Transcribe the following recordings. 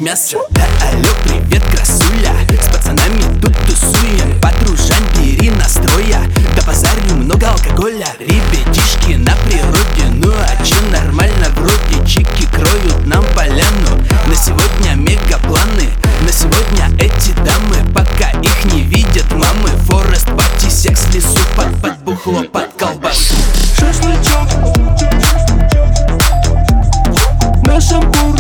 мясо. Да алло, привет, красуля, с пацанами тут тусуем. Подружань, бери настроя, да базарю много алкоголя. Ребятишки на природе, ну а че нормально вроде. Чики кроют нам поляну, на сегодня мегапланы. На сегодня эти дамы, пока их не видят мамы. Форест, пати, секс в лесу, под бухло, под колбасу. Шашлычок на шампур,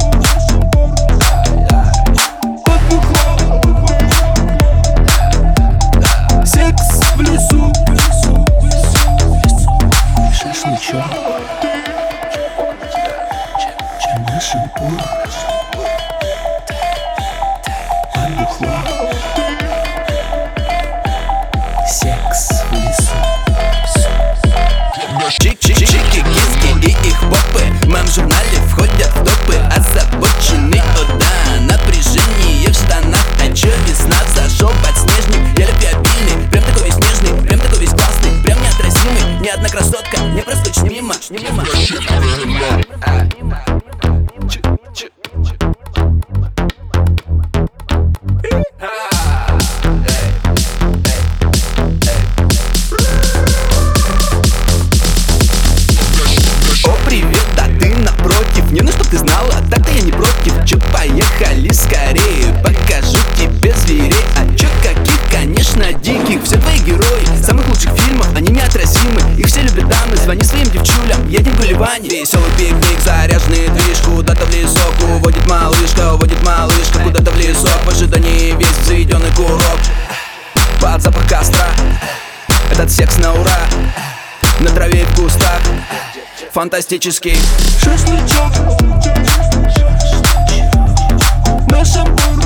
под бухло, секс в лесу. Шашлычок на шампур, под бухло, секс в лесу. Чики, киски и их попы в моем журнале входят в топы. Озабоченный, о да, напряжение в штанах. А чё весна, зашел подснежник. Я любвеобильный, прям такой весь нежный, прям такой весь классный, прям неотразимый. Ни одна красотка не проскочит мимо. Не, ну чтоб ты знала, так-то я не против. Чё, поехали скорее, покажу тебе зверей. А чё, каких, конечно, диких. Все твои герои самых лучших фильмов, они неотразимы. Их все любят дамы, звони своим девчулям. Едем в Ливане, веселый пикник, заряженный движ. Куда-то в лесок уводит малышка, куда-то в лесок. В ожидании весь заведенный курок. Под запах костра, этот секс на ура, на траве и в кустах, фантастический. Шашлычок на шампур,